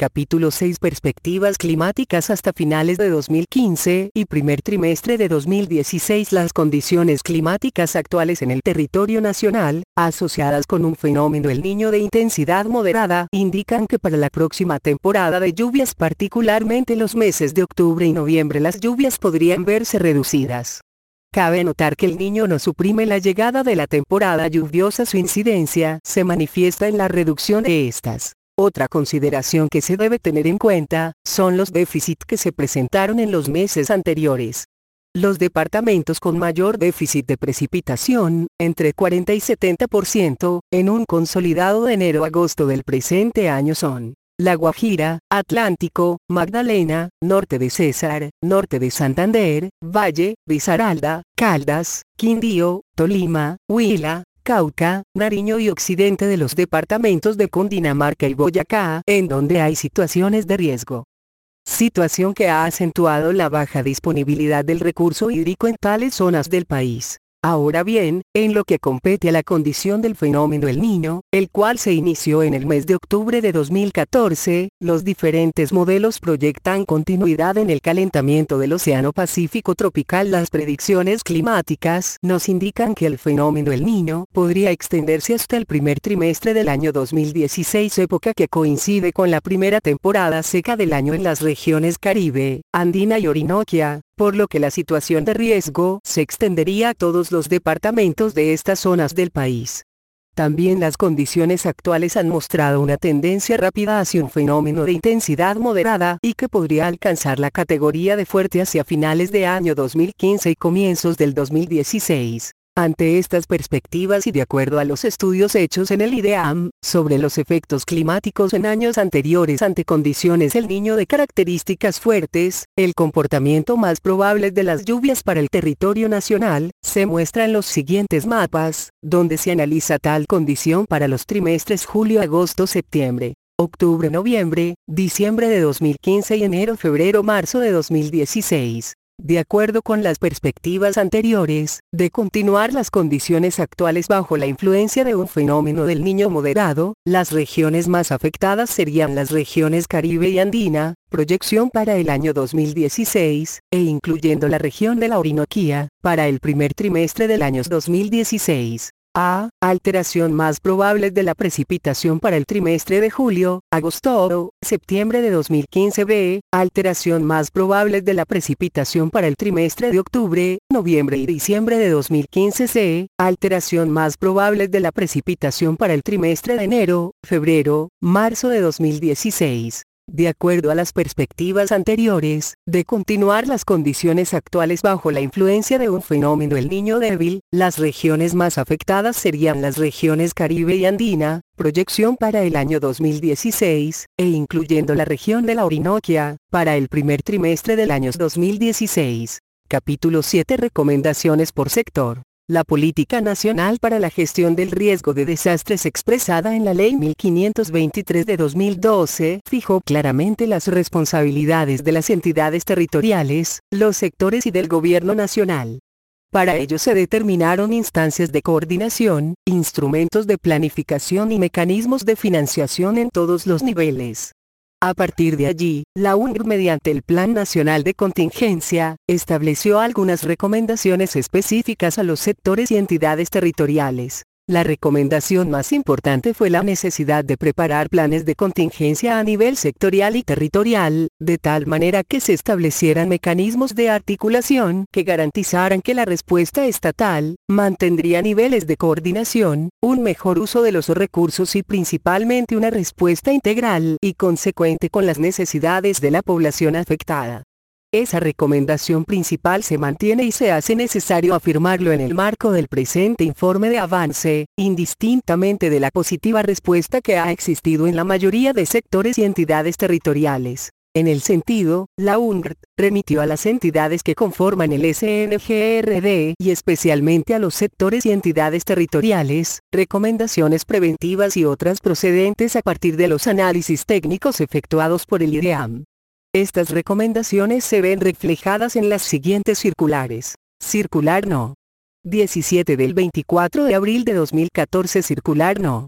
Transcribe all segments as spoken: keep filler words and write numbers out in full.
Capítulo seis. Perspectivas climáticas hasta finales de dos mil quince y primer trimestre de dos mil dieciséis. Las condiciones climáticas actuales en el territorio nacional, asociadas con un fenómeno El Niño de intensidad moderada, indican que para la próxima temporada de lluvias, particularmente los meses de octubre y noviembre, las lluvias podrían verse reducidas. Cabe notar que El Niño no suprime la llegada de la temporada lluviosa, su incidencia se manifiesta en la reducción de estas. Otra consideración que se debe tener en cuenta, son los déficits que se presentaron en los meses anteriores. Los departamentos con mayor déficit de precipitación, entre cuarenta y setenta por ciento, en un consolidado de enero-agosto del presente año son La Guajira, Atlántico, Magdalena, norte de Cesar, norte de Santander, Valle, Risaralda, Caldas, Quindío, Tolima, Huila, Cauca, Nariño y occidente de los departamentos de Cundinamarca y Boyacá, en donde hay situaciones de riesgo. Situación que ha acentuado la baja disponibilidad del recurso hídrico en tales zonas del país. Ahora bien, en lo que compete a la condición del fenómeno El Niño, el cual se inició en el mes de octubre de dos mil catorce, los diferentes modelos proyectan continuidad en el calentamiento del Océano Pacífico tropical. Las predicciones climáticas nos indican que el fenómeno El Niño podría extenderse hasta el primer trimestre del año dos mil dieciséis, época que coincide con la primera temporada seca del año en las regiones Caribe, Andina y Orinoquia, por lo que la situación de riesgo se extendería a todos los departamentos de estas zonas del país. También las condiciones actuales han mostrado una tendencia rápida hacia un fenómeno de intensidad moderada y que podría alcanzar la categoría de fuerte hacia finales de año dos mil quince y comienzos del dos mil dieciséis. Ante estas perspectivas y de acuerdo a los estudios hechos en el IDEAM, sobre los efectos climáticos en años anteriores ante condiciones El Niño de características fuertes, el comportamiento más probable de las lluvias para el territorio nacional, se muestra en los siguientes mapas, donde se analiza tal condición para los trimestres julio, agosto, septiembre, octubre, noviembre, diciembre de dos mil quince y enero, febrero, marzo de dos mil dieciséis. De acuerdo con las perspectivas anteriores, de continuar las condiciones actuales bajo la influencia de un fenómeno del Niño moderado, las regiones más afectadas serían las regiones Caribe y Andina, proyección para el año dos mil dieciséis, e incluyendo la región de la Orinoquía, para el primer trimestre del año dos mil dieciséis. A. Alteración más probable de la precipitación para el trimestre de julio, agosto, septiembre de dos mil quince. B. Alteración más probable de la precipitación para el trimestre de octubre, noviembre y diciembre de dos mil quince. C. Alteración más probable de la precipitación para el trimestre de enero, febrero, marzo de dos mil dieciséis. De acuerdo a las perspectivas anteriores, de continuar las condiciones actuales bajo la influencia de un fenómeno El Niño débil, las regiones más afectadas serían las regiones Caribe y Andina, proyección para el año dos mil dieciséis, e incluyendo la región de la Orinoquia, para el primer trimestre del año dos mil dieciséis. Capítulo siete. Recomendaciones por sector. La Política Nacional para la Gestión del Riesgo de Desastres, expresada en la Ley mil quinientos veintitrés de dos mil doce, fijó claramente las responsabilidades de las entidades territoriales, los sectores y del Gobierno Nacional. Para ello se determinaron instancias de coordinación, instrumentos de planificación y mecanismos de financiación en todos los niveles. A partir de allí, la U N R, mediante el Plan Nacional de Contingencia, estableció algunas recomendaciones específicas a los sectores y entidades territoriales. La recomendación más importante fue la necesidad de preparar planes de contingencia a nivel sectorial y territorial, de tal manera que se establecieran mecanismos de articulación que garantizaran que la respuesta estatal mantendría niveles de coordinación, un mejor uso de los recursos y principalmente una respuesta integral y consecuente con las necesidades de la población afectada. Esa recomendación principal se mantiene y se hace necesario afirmarlo en el marco del presente informe de avance, indistintamente de la positiva respuesta que ha existido en la mayoría de sectores y entidades territoriales. En el sentido, la U N R remitió a las entidades que conforman el S N G R D y especialmente a los sectores y entidades territoriales, recomendaciones preventivas y otras procedentes a partir de los análisis técnicos efectuados por el IDEAM. Estas recomendaciones se ven reflejadas en las siguientes circulares. Circular No. diecisiete del veinticuatro de abril de dos mil catorce. Circular No.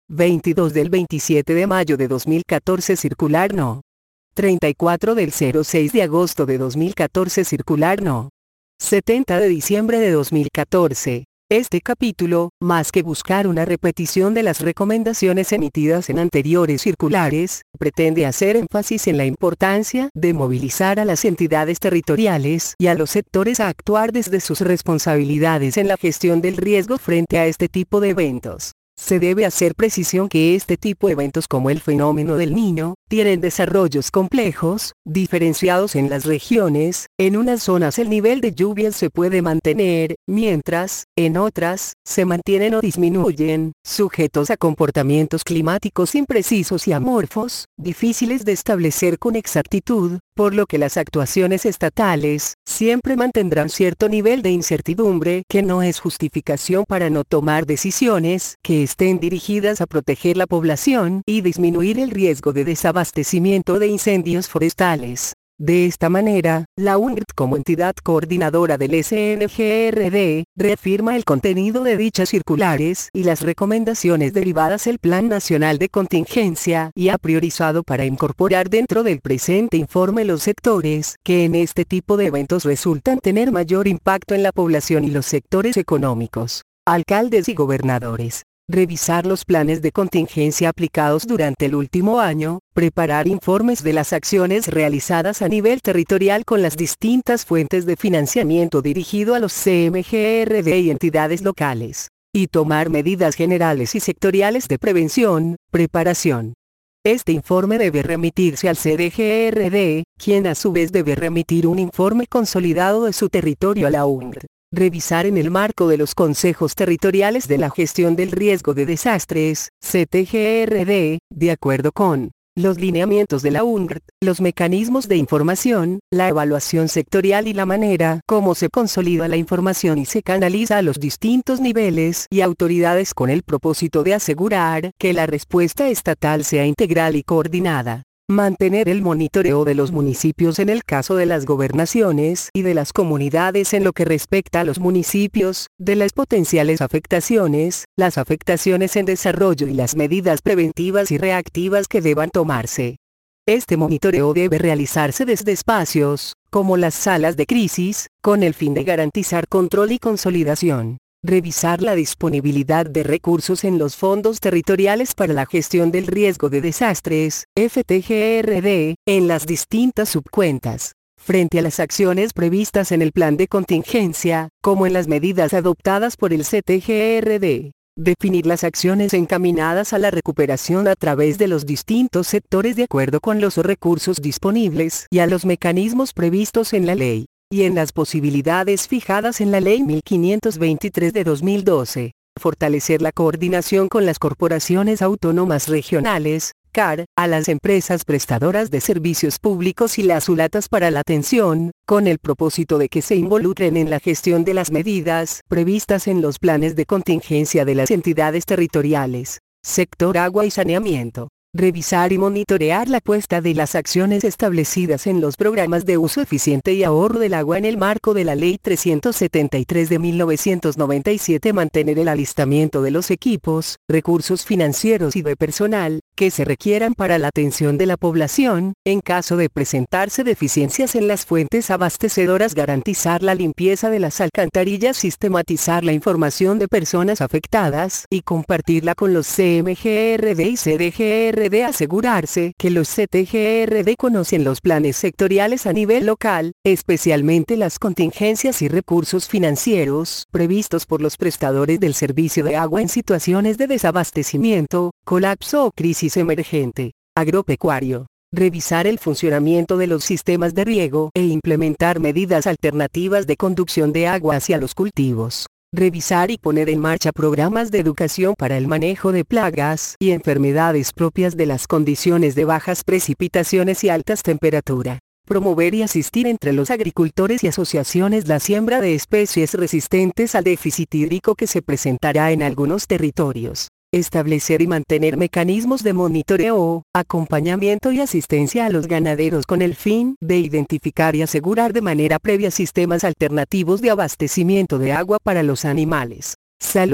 veintidós del veintisiete de mayo de dos mil catorce Circular No. treinta y cuatro del seis de agosto de dos mil catorce Circular No. setenta de diciembre de dos mil catorce. Este capítulo, más que buscar una repetición de las recomendaciones emitidas en anteriores circulares, pretende hacer énfasis en la importancia de movilizar a las entidades territoriales y a los sectores a actuar desde sus responsabilidades en la gestión del riesgo frente a este tipo de eventos. Se debe hacer precisión que este tipo de eventos como el fenómeno del Niño, tienen desarrollos complejos, diferenciados en las regiones. En unas zonas el nivel de lluvias se puede mantener, mientras, en otras, se mantienen o disminuyen, sujetos a comportamientos climáticos imprecisos y amorfos, difíciles de establecer con exactitud, por lo que las actuaciones estatales, siempre mantendrán cierto nivel de incertidumbre que no es justificación para no tomar decisiones que estén dirigidas a proteger la población y disminuir el riesgo de desabastecimiento de incendios forestales. De esta manera, la U N G R T como entidad coordinadora del S N G R D, reafirma el contenido de dichas circulares y las recomendaciones derivadas del Plan Nacional de Contingencia y ha priorizado para incorporar dentro del presente informe los sectores que en este tipo de eventos resultan tener mayor impacto en la población y los sectores económicos. Alcaldes y gobernadores. Revisar los planes de contingencia aplicados durante el último año, preparar informes de las acciones realizadas a nivel territorial con las distintas fuentes de financiamiento dirigido a los C M G R D y entidades locales, y tomar medidas generales y sectoriales de prevención, preparación. Este informe debe remitirse al C D G R D, quien a su vez debe remitir un informe consolidado de su territorio a la U N G R. Revisar en el marco de los consejos territoriales de la gestión del riesgo de desastres, C T G R D, de acuerdo con los lineamientos de la U N G R T, los mecanismos de información, la evaluación sectorial y la manera como se consolida la información y se canaliza a los distintos niveles y autoridades con el propósito de asegurar que la respuesta estatal sea integral y coordinada. Mantener el monitoreo de los municipios en el caso de las gobernaciones y de las comunidades en lo que respecta a los municipios, de las potenciales afectaciones, las afectaciones en desarrollo y las medidas preventivas y reactivas que deban tomarse. Este monitoreo debe realizarse desde espacios, como las salas de crisis, con el fin de garantizar control y consolidación. Revisar la disponibilidad de recursos en los fondos territoriales para la gestión del riesgo de desastres, F T G R D, en las distintas subcuentas. Frente a las acciones previstas en el plan de contingencia, como en las medidas adoptadas por el C T G R D. Definir las acciones encaminadas a la recuperación a través de los distintos sectores de acuerdo con los recursos disponibles y a los mecanismos previstos en la ley y en las posibilidades fijadas en la Ley mil quinientos veintitrés de dos mil doce. Fortalecer la coordinación con las corporaciones autónomas regionales, C A R, a las empresas prestadoras de servicios públicos y las ULATAS para la atención, con el propósito de que se involucren en la gestión de las medidas previstas en los planes de contingencia de las entidades territoriales. Sector agua y saneamiento. Revisar y monitorear la puesta de las acciones establecidas en los programas de uso eficiente y ahorro del agua en el marco de la Ley trescientos setenta y tres de mil novecientos noventa y siete. Mantener el alistamiento de los equipos, recursos financieros y de personal, que se requieran para la atención de la población, en caso de presentarse deficiencias en las fuentes abastecedoras. Garantizar la limpieza de las alcantarillas. Sistematizar la información de personas afectadas y compartirla con los C M G R D y C D G R D. De asegurarse que los C T G R D conocen los planes sectoriales a nivel local, especialmente las contingencias y recursos financieros previstos por los prestadores del servicio de agua en situaciones de desabastecimiento, colapso o crisis emergente. Agropecuario. Revisar el funcionamiento de los sistemas de riego e implementar medidas alternativas de conducción de agua hacia los cultivos. Revisar y poner en marcha programas de educación para el manejo de plagas y enfermedades propias de las condiciones de bajas precipitaciones y altas temperaturas. Promover y asistir entre los agricultores y asociaciones la siembra de especies resistentes al déficit hídrico que se presentará en algunos territorios. Establecer y mantener mecanismos de monitoreo, acompañamiento y asistencia a los ganaderos con el fin de identificar y asegurar de manera previa sistemas alternativos de abastecimiento de agua para los animales. Salud.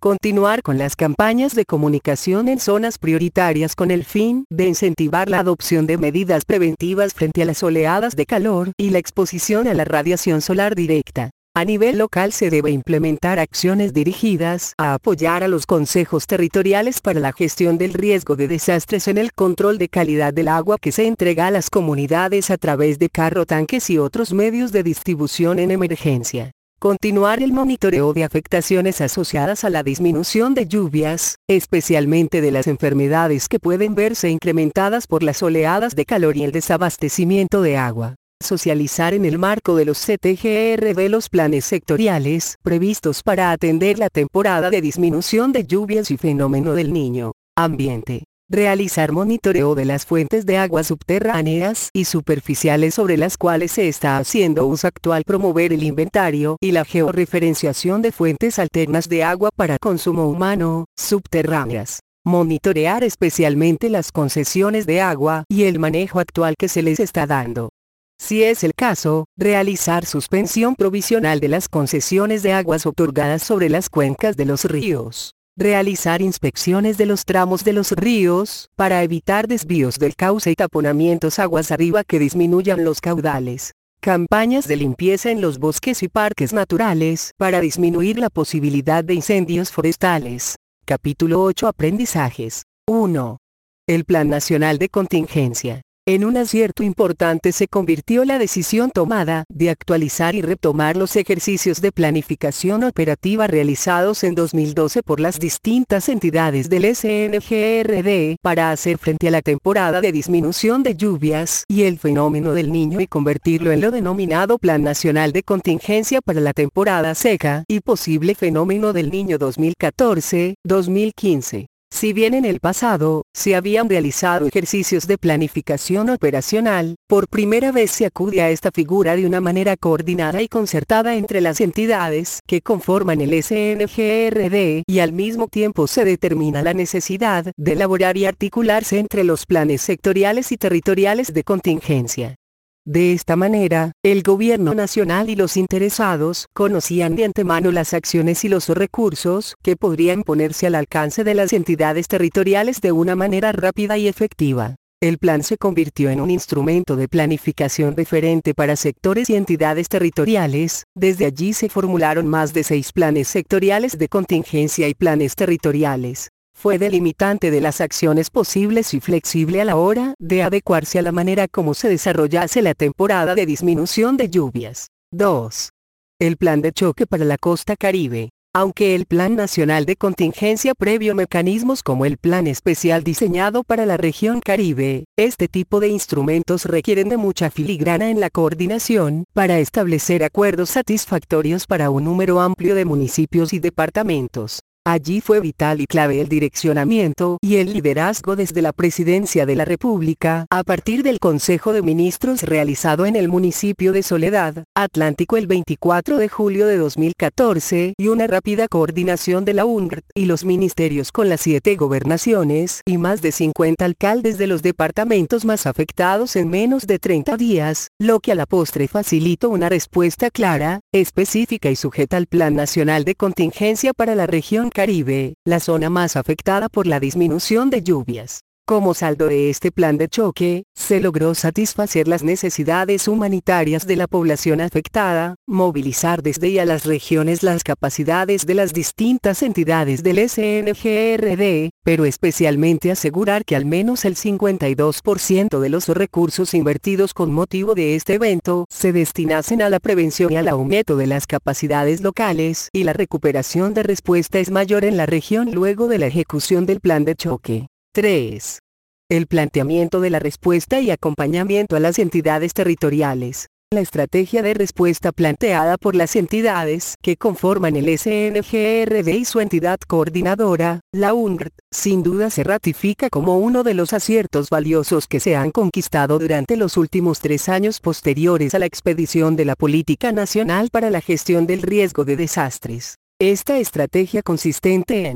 Continuar con las campañas de comunicación en zonas prioritarias con el fin de incentivar la adopción de medidas preventivas frente a las oleadas de calor y la exposición a la radiación solar directa. A nivel local se debe implementar acciones dirigidas a apoyar a los consejos territoriales para la gestión del riesgo de desastres en el control de calidad del agua que se entrega a las comunidades a través de carro-tanques y otros medios de distribución en emergencia. Continuar el monitoreo de afectaciones asociadas a la disminución de lluvias, especialmente de las enfermedades que pueden verse incrementadas por las oleadas de calor y el desabastecimiento de agua. Socializar en el marco de los C T G R B los planes sectoriales previstos para atender la temporada de disminución de lluvias y fenómeno del Niño. Ambiente. Realizar monitoreo de las fuentes de aguas subterráneas y superficiales sobre las cuales se está haciendo uso actual. Promover el inventario y la georreferenciación de fuentes alternas de agua para consumo humano, subterráneas. Monitorear especialmente las concesiones de agua y el manejo actual que se les está dando. Si es el caso, realizar suspensión provisional de las concesiones de aguas otorgadas sobre las cuencas de los ríos. Realizar inspecciones de los tramos de los ríos, para evitar desvíos del cauce y taponamientos aguas arriba que disminuyan los caudales. Campañas de limpieza en los bosques y parques naturales, para disminuir la posibilidad de incendios forestales. Capítulo ocho. Aprendizajes. uno. El Plan Nacional de Contingencia. En un acierto importante se convirtió la decisión tomada de actualizar y retomar los ejercicios de planificación operativa realizados en dos mil doce por las distintas entidades del S N G R D para hacer frente a la temporada de disminución de lluvias y el fenómeno del Niño y convertirlo en lo denominado Plan Nacional de Contingencia para la temporada seca y posible fenómeno del Niño dos mil catorce a dos mil quince. Si bien en el pasado, se habían realizado ejercicios de planificación operacional, por primera vez se acude a esta figura de una manera coordinada y concertada entre las entidades que conforman el S N G R D y al mismo tiempo se determina la necesidad de elaborar y articularse entre los planes sectoriales y territoriales de contingencia. De esta manera, el gobierno nacional y los interesados conocían de antemano las acciones y los recursos que podrían ponerse al alcance de las entidades territoriales de una manera rápida y efectiva. El plan se convirtió en un instrumento de planificación referente para sectores y entidades territoriales. Desde allí se formularon más de seis planes sectoriales de contingencia y planes territoriales. Fue delimitante de las acciones posibles y flexible a la hora de adecuarse a la manera como se desarrollase la temporada de disminución de lluvias. dos. El Plan de Choque para la Costa Caribe. Aunque el Plan Nacional de Contingencia previó mecanismos como el Plan Especial diseñado para la región Caribe, este tipo de instrumentos requieren de mucha filigrana en la coordinación para establecer acuerdos satisfactorios para un número amplio de municipios y departamentos. Allí fue vital y clave el direccionamiento y el liderazgo desde la Presidencia de la República, a partir del Consejo de Ministros realizado en el municipio de Soledad, Atlántico el veinticuatro de julio de dos mil catorce, y una rápida coordinación de la U N R T y los ministerios con las siete gobernaciones y más de cincuenta alcaldes de los departamentos más afectados en menos de treinta días, lo que a la postre facilitó una respuesta clara, específica y sujeta al Plan Nacional de Contingencia para la región Caribe, la zona más afectada por la disminución de lluvias. Como saldo de este plan de choque, se logró satisfacer las necesidades humanitarias de la población afectada, movilizar desde y a las regiones las capacidades de las distintas entidades del S N G R D, pero especialmente asegurar que al menos el cincuenta y dos por ciento de los recursos invertidos con motivo de este evento se destinasen a la prevención y al aumento de las capacidades locales, y la recuperación de respuesta es mayor en la región luego de la ejecución del plan de choque. tres. El planteamiento de la respuesta y acompañamiento a las entidades territoriales. La estrategia de respuesta planteada por las entidades que conforman el S N G R D y su entidad coordinadora, la U N R T, sin duda se ratifica como uno de los aciertos valiosos que se han conquistado durante los últimos tres años posteriores a la expedición de la Política Nacional para la Gestión del Riesgo de Desastres. Esta estrategia consistente en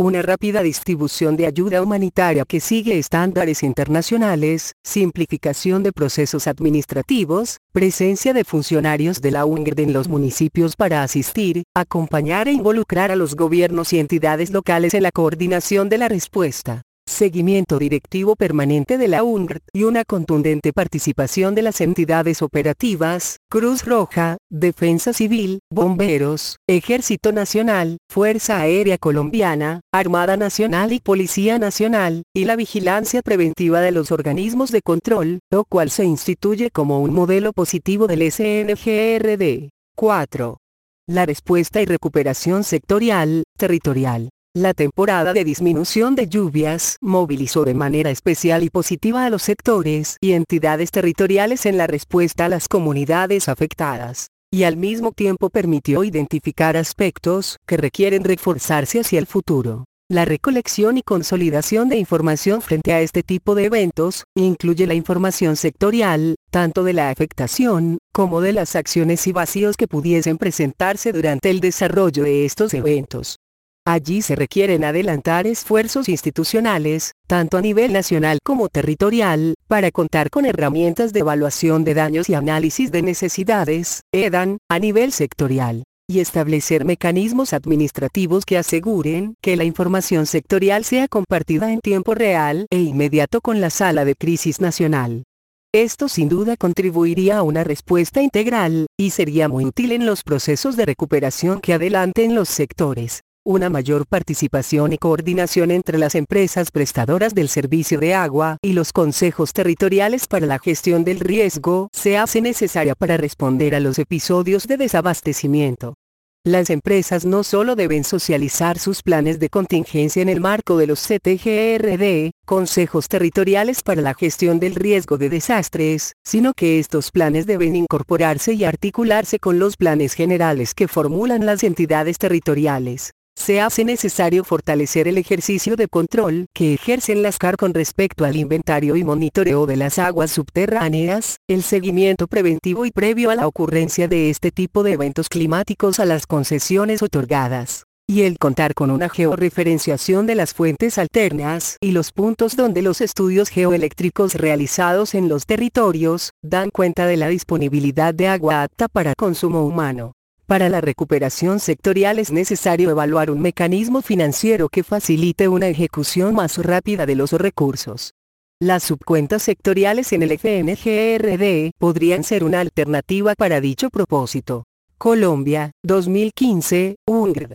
una rápida distribución de ayuda humanitaria que sigue estándares internacionales, simplificación de procesos administrativos, presencia de funcionarios de la UNGRD en los municipios para asistir, acompañar e involucrar a los gobiernos y entidades locales en la coordinación de la respuesta. Seguimiento directivo permanente de la UNGRD y una contundente participación de las entidades operativas, Cruz Roja, Defensa Civil, Bomberos, Ejército Nacional, Fuerza Aérea Colombiana, Armada Nacional y Policía Nacional, y la vigilancia preventiva de los organismos de control, lo cual se instituye como un modelo positivo del S N G R D. cuatro. La respuesta y recuperación sectorial, territorial. La temporada de disminución de lluvias movilizó de manera especial y positiva a los sectores y entidades territoriales en la respuesta a las comunidades afectadas, y al mismo tiempo permitió identificar aspectos que requieren reforzarse hacia el futuro. La recolección y consolidación de información frente a este tipo de eventos incluye la información sectorial, tanto de la afectación, como de las acciones y vacíos que pudiesen presentarse durante el desarrollo de estos eventos. Allí se requieren adelantar esfuerzos institucionales, tanto a nivel nacional como territorial, para contar con herramientas de evaluación de daños y análisis de necesidades, E D A N, a nivel sectorial, y establecer mecanismos administrativos que aseguren que la información sectorial sea compartida en tiempo real e inmediato con la sala de crisis nacional. Esto sin duda contribuiría a una respuesta integral, y sería muy útil en los procesos de recuperación que adelanten los sectores. Una mayor participación y coordinación entre las empresas prestadoras del servicio de agua y los consejos territoriales para la gestión del riesgo se hace necesaria para responder a los episodios de desabastecimiento. Las empresas no solo deben socializar sus planes de contingencia en el marco de los C T G R D, consejos territoriales para la gestión del riesgo de desastres, sino que estos planes deben incorporarse y articularse con los planes generales que formulan las entidades territoriales. Se hace necesario fortalecer el ejercicio de control que ejercen las C A R con respecto al inventario y monitoreo de las aguas subterráneas, el seguimiento preventivo y previo a la ocurrencia de este tipo de eventos climáticos a las concesiones otorgadas, y el contar con una georreferenciación de las fuentes alternas y los puntos donde los estudios geoeléctricos realizados en los territorios dan cuenta de la disponibilidad de agua apta para consumo humano. Para la recuperación sectorial es necesario evaluar un mecanismo financiero que facilite una ejecución más rápida de los recursos. Las subcuentas sectoriales en el F N G R D podrían ser una alternativa para dicho propósito. Colombia, dos mil quince, UNGRD.